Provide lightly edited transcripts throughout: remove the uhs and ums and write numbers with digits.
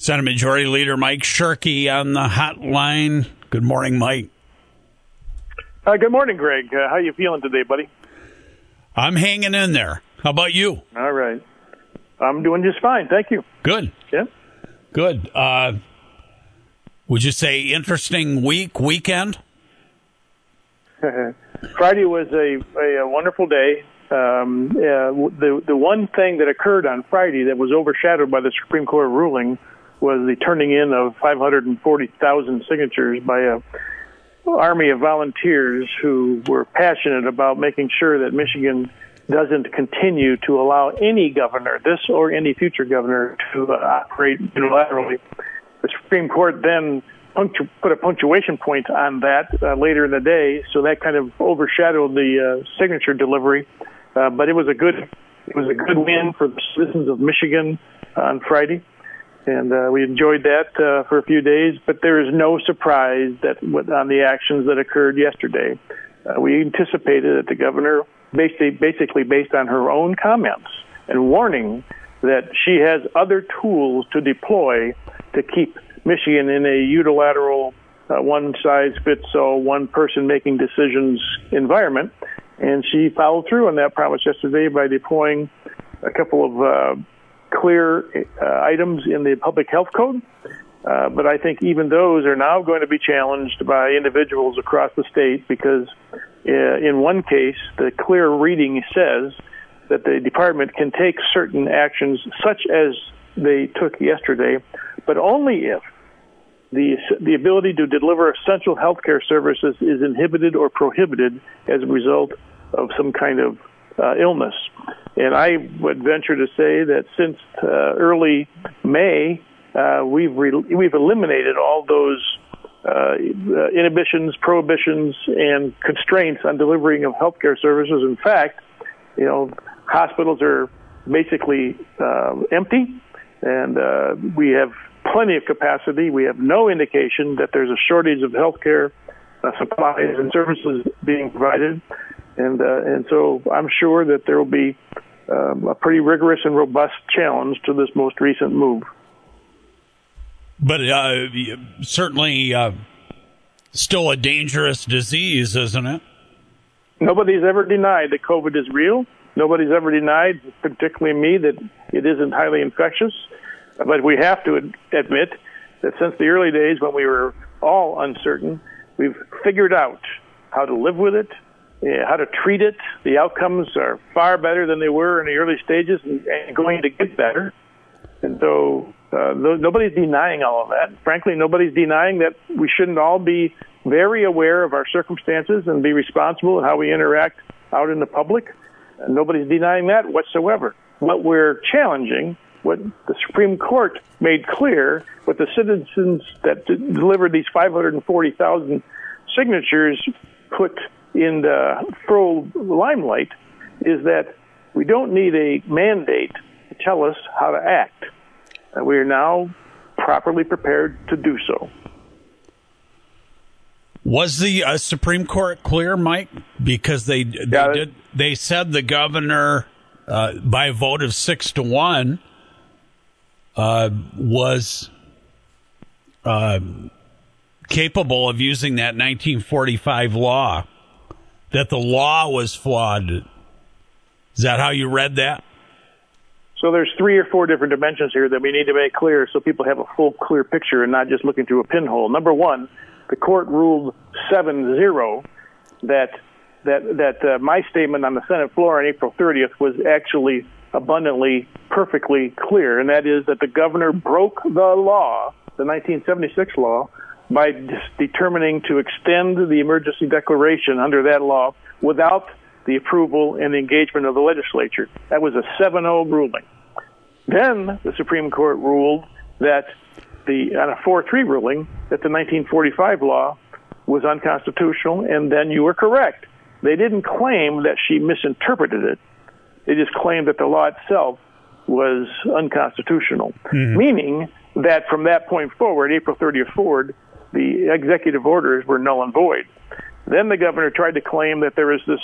Senate Majority Leader Mike Shirkey on the hotline. Good morning, Mike. Good morning, Greg. How you feeling today, buddy? I'm hanging in there. How about you? All right. I'm doing just fine. Thank you. Good. Yeah. Good. Would you say interesting weekend? Friday was a wonderful day. The one thing that occurred on Friday that was overshadowed by the Supreme Court ruling was the turning in of 540,000 signatures by a army of volunteers who were passionate about making sure that Michigan doesn't continue to allow any governor, this or any future governor, to operate unilaterally. The Supreme Court then put a punctuation point on that later in the day, so that kind of overshadowed the signature delivery. But it was a good win for the citizens of Michigan on Friday, and we enjoyed that for a few days. But there is no surprise that on the actions that occurred yesterday. We anticipated that the governor, basically based on her own comments and warning that she has other tools to deploy to keep Michigan in a unilateral, one-size-fits-all, one-person-making decisions environment. And she followed through on that promise yesterday by deploying a couple of clear items in the public health code. But I think even those are now going to be challenged by individuals across the state because in one case, the clear reading says that the department can take certain actions such as they took yesterday, but only if the ability to deliver essential healthcare services is inhibited or prohibited as a result of some kind of illness. And I would venture to say that since early May, we've eliminated all those inhibitions, prohibitions, and constraints on delivering of healthcare services. In fact, hospitals are basically empty, and we have plenty of capacity. We have no indication that there's a shortage of healthcare supplies and services being provided, and so I'm sure that there will be a pretty rigorous and robust challenge to this most recent move. But certainly still a dangerous disease, isn't it? Nobody's ever denied that COVID is real. Nobody's ever denied, particularly me, that it isn't highly infectious. But we have to admit that since the early days when we were all uncertain, we've figured out how to live with it, how to treat it. The outcomes are far better than they were in the early stages and going to get better. And so nobody's denying all of that. Frankly, nobody's denying that we shouldn't all be very aware of our circumstances and be responsible in how we interact out in the public. And nobody's denying that whatsoever. What we're challenging, what the Supreme Court made clear, what the citizens that delivered these 540,000 signatures put in the full limelight, is that we don't need a mandate to tell us how to act. We are now properly prepared to do so. Was the Supreme Court clear, Mike? Because they said the governor, by a vote of 6-1, was capable of using that 1945 law, that the law was flawed. Is that how you read that? So there's 3 or 4 different dimensions here that we need to make clear so people have a full, clear picture and not just looking through a pinhole. Number one, the court ruled 7-0 that my statement on the Senate floor on April 30th was actually abundantly, perfectly clear, and that is that the governor broke the law, the 1976 law, by determining to extend the emergency declaration under that law without the approval and the engagement of the legislature. That was a 7-0 ruling. Then the Supreme Court ruled that on a 4-3 ruling that the 1945 law was unconstitutional, and then you were correct. They didn't claim that she misinterpreted it. They just claimed that the law itself was unconstitutional, meaning that from that point forward, April 30th forward, the executive orders were null and void. Then the governor tried to claim that there was this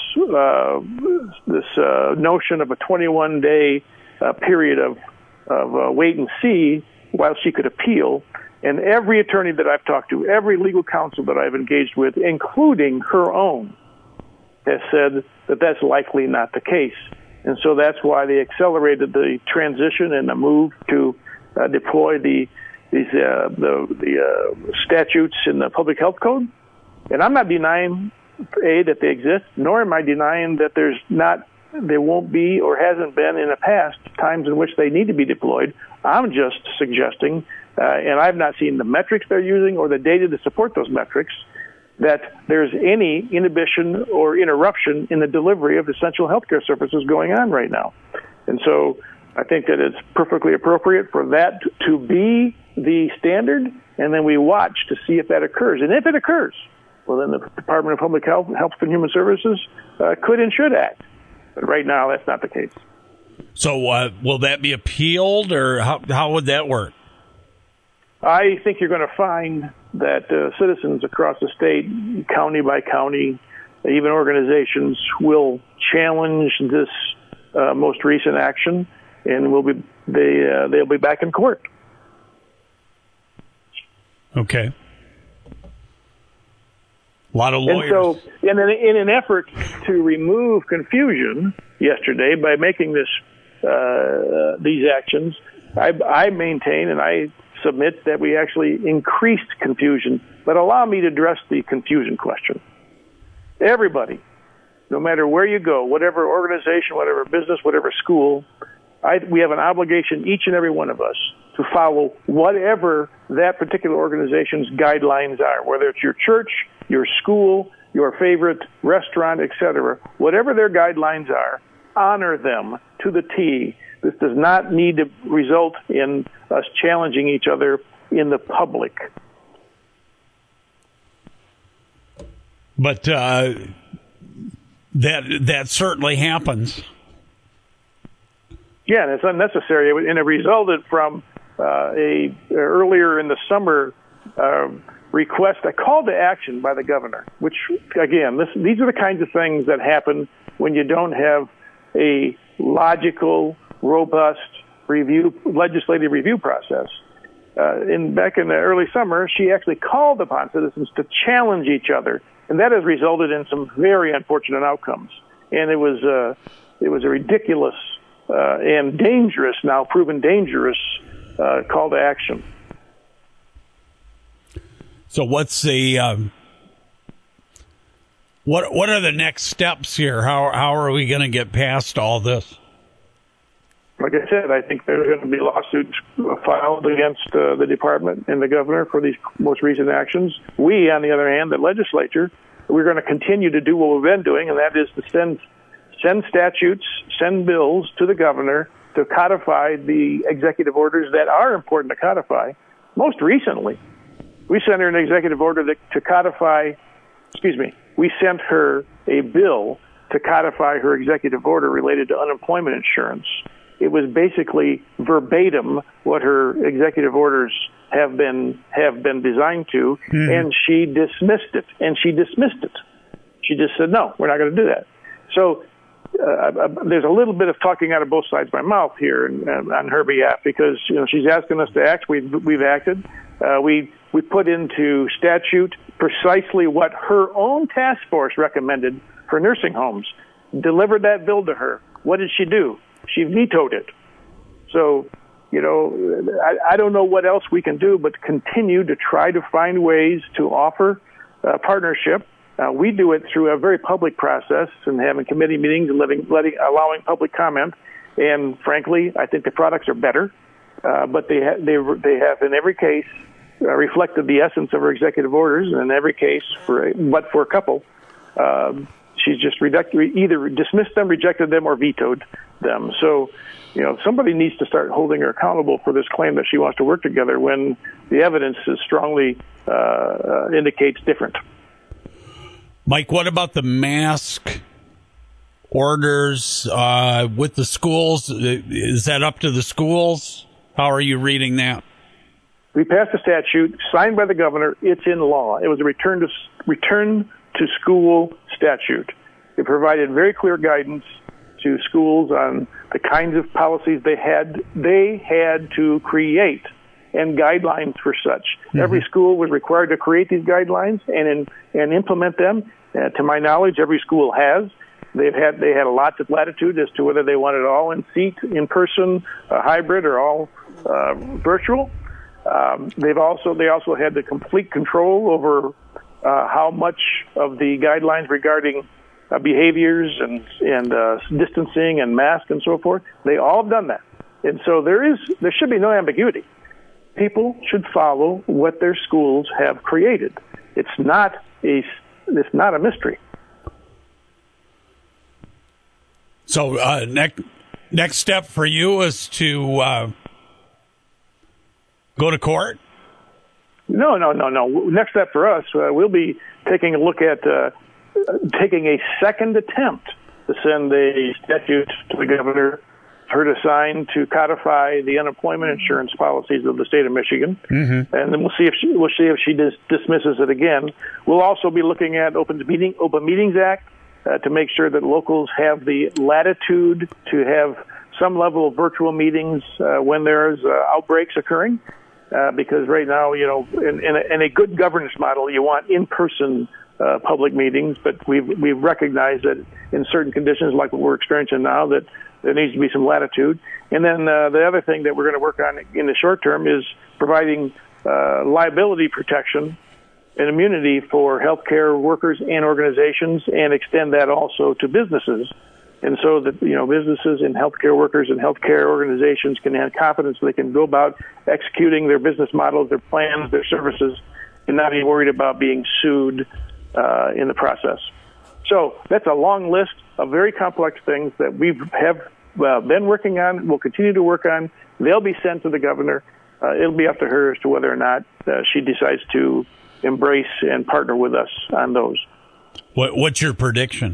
notion of a 21-day period of wait and see while she could appeal. And every attorney that I've talked to, every legal counsel that I've engaged with, including her own, has said that that's likely not the case. And so that's why they accelerated the transition and the move to deploy the statutes in the Public Health Code. And I'm not denying, A, that they exist, nor am I denying that there won't be or hasn't been in the past times in which they need to be deployed. I'm just suggesting, and I've not seen the metrics they're using or the data to support those metrics, that there's any inhibition or interruption in the delivery of essential healthcare services going on right now. And so I think that it's perfectly appropriate for that to be the standard, and then we watch to see if that occurs. And if it occurs, well, then the Department of Public Health, Health and Human Services could and should act. But right now, that's not the case. So will that be appealed, or how would that work? I think you're going to find that citizens across the state, county by county, even organizations, will challenge this most recent action, and they'll be back in court. Okay. A lot of lawyers. And so, in an effort to remove confusion yesterday by making these actions, I maintain and I submit that we actually increased confusion. But allow me to address the confusion question. Everybody, no matter where you go, whatever organization, whatever business, whatever school, we have an obligation, each and every one of us, to follow whatever that particular organization's guidelines are, whether it's your church, your school, your favorite restaurant, etc. Whatever their guidelines are, honor them to the T. This does not need to result in us challenging each other in the public. But that certainly happens. Yeah, and it's unnecessary, and it resulted from earlier in the summer request, a call to action by the governor, which, again, these are the kinds of things that happen when you don't have a logical, robust legislative review process. Back in the early summer, she actually called upon citizens to challenge each other, and that has resulted in some very unfortunate outcomes. And it was a ridiculous and dangerous, now proven dangerous, call to action. So what's the what are the next steps here? How are we going to get past all this? Like I said, I think there's going to be lawsuits filed against the department and the governor for these most recent actions. We, on the other hand, the legislature, we're going to continue to do what we've been doing, and that is to send statutes, send bills to the governor to codify the executive orders that are important to codify. Most recently, we sent her an executive order to codify, we sent her a bill to codify her executive order related to unemployment insurance. It was basically verbatim what her executive orders have been designed to, and she dismissed it. She just said, no, we're not going to do that. So there's a little bit of talking out of both sides of my mouth here on her behalf, because she's asking us to act. We've acted. We put into statute precisely what her own task force recommended for nursing homes. Delivered that bill to her. What did she do? She vetoed it. So, I don't know what else we can do but continue to try to find ways to offer partnership. We do it through a very public process and having committee meetings and allowing public comment. And frankly, I think the products are better, but they have in every case reflected the essence of her executive orders. And in every case, for a couple, she's just either dismissed them, rejected them, or vetoed them. So, somebody needs to start holding her accountable for this claim that she wants to work together when the evidence is strongly indicates different. Mike, what about the mask orders with the schools? Is that up to the schools? How are you reading that? We passed a statute signed by the governor. It's in law. It was a return to school statute. It provided very clear guidance to schools on the kinds of policies they had to create and guidelines for such. Mm-hmm. Every school was required to create these guidelines and implement them. To my knowledge, every school has. They had a lot of latitude as to whether they wanted all in person, hybrid, or all virtual. They also had the complete control over how much of the guidelines regarding behaviors and distancing and masks and so forth. They all have done that, and so there should be no ambiguity. People should follow what their schools have created. It's not a mystery. So next step for you is to go to court? No. Next step for us, we'll be taking a look at taking a second attempt to send a statute to the governor, her to sign to codify the unemployment insurance policies of the state of Michigan, mm-hmm. and then we'll see if she dismisses it again. We'll also be looking at Open Meetings Act to make sure that locals have the latitude to have some level of virtual meetings when there's outbreaks occurring. Because right now, in a good governance model, you want in-person public meetings, but we've recognized that in certain conditions, like what we're experiencing now, that there needs to be some latitude. And then the other thing that we're going to work on in the short term is providing liability protection and immunity for healthcare workers and organizations, and extend that also to businesses. And so that, businesses and healthcare workers and healthcare organizations can have confidence they can go about executing their business models, their plans, their services, and not be worried about being sued in the process. So that's a long list of very complex things that we have been working on, we'll continue to work on. They'll be sent to the governor. It'll be up to her as to whether or not she decides to embrace and partner with us on those. What's your prediction?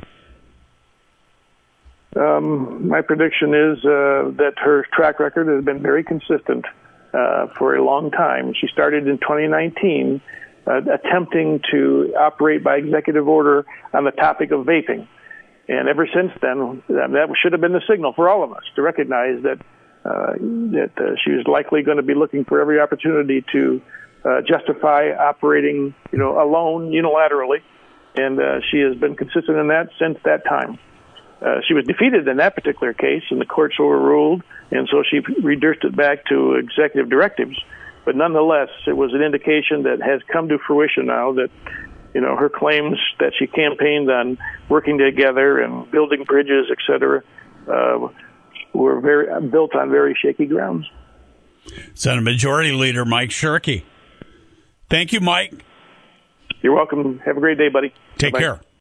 My prediction is that her track record has been very consistent for a long time. She started in 2019 attempting to operate by executive order on the topic of vaping. And ever since then, that should have been the signal for all of us to recognize that she was likely going to be looking for every opportunity to justify operating, alone, unilaterally. And she has been consistent in that since that time. She was defeated in that particular case, and the courts overruled, and so she reduced it back to executive directives. But nonetheless, it was an indication that has come to fruition now that, her claims that she campaigned on working together and building bridges, et cetera, were built on very shaky grounds. Senate Majority Leader Mike Shirkey. Thank you, Mike. You're welcome. Have a great day, buddy. Take Bye-bye. care.